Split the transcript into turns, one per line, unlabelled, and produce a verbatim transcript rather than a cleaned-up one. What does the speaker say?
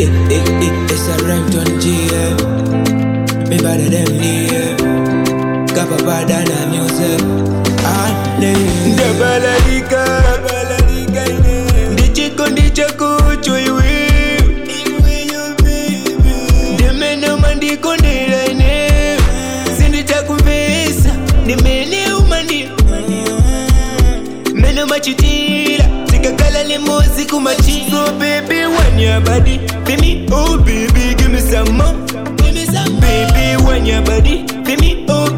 it, it, it, it's a Remington G, yeah. Me better than me, yeah. Kappa bad than a music. Ah, yeah. The baladika, baladika, the chicken, the chaku, chui, the men no man, the conde, line, send the chaku face, the men no money, men no machitila, take a color music, machi. So baby, when your body, for me, oh baby, give me some more, give me some, baby, when your body, for me, oh.